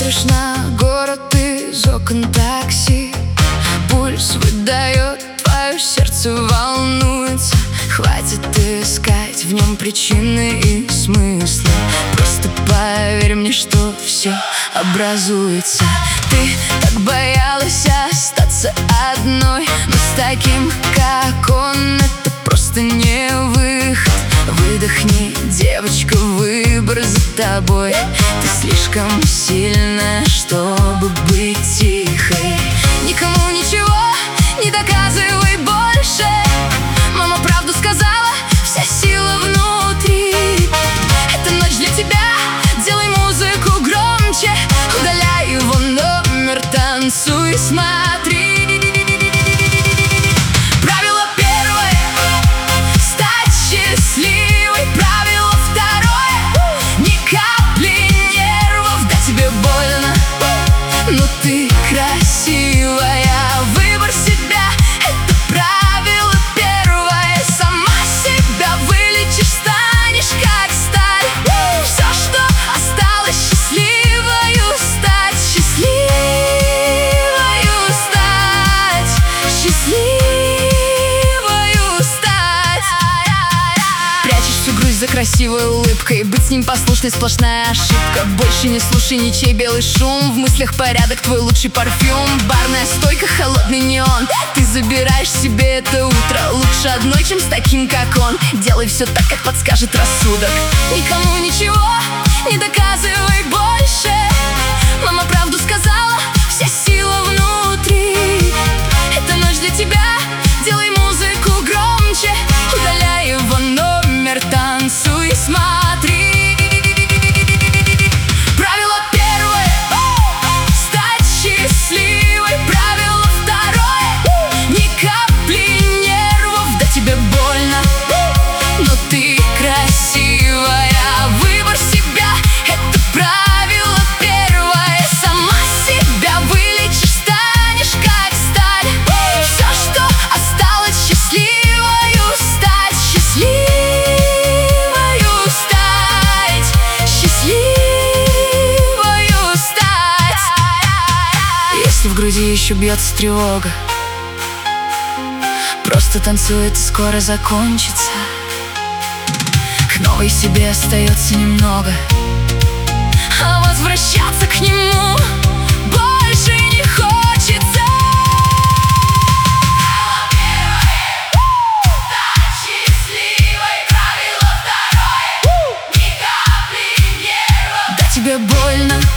Смотришь на город из окон такси, пульс выдает, твое сердце волнуется. Хватит искать в нем причины и смыслы, просто поверь мне, что все образуется. Ты так боялась остаться одной, но с таким, как он, это просто не выход. Выдохни, девочка, выбор за тобой. Ты слишком сильная, чтобы быть тихой. Никому ничего не доказывай больше. Мама правду сказала, вся сила внутри. Это ночь для тебя, делай музыку громче. Удаляй его номер, танцуй, смотри. Но ты красивая, выбор себя — это правило первое. Сама себя вылечишь, станешь как сталь. Все, что осталось, счастливою стать, счастливою стать, счастливою стать. Прячешь всю грусть за красивой улыбкой, быть с ним послушной — сплошная ошибка. Больше не слушай ничей белый шум, в мыслях порядок, твой лучший парфюм. Барная стойка, холодный неон, ты забираешь себе это утро. Лучше одной, чем с таким, как он. Делай все так, как подскажет рассудок. Никому ничего не доказывай больше. Мама правду сказала, вся сила внутри. Это ночь для тебя, делай музыку громче. Удаляй его номер, танцуй, смотри. В груди еще бьется тревога, просто танцует и скоро закончится. К новой себе остается немного, а возвращаться к нему больше не хочется. Стать счастливой, правило второе. Ни капли нервов. Да тебе больно,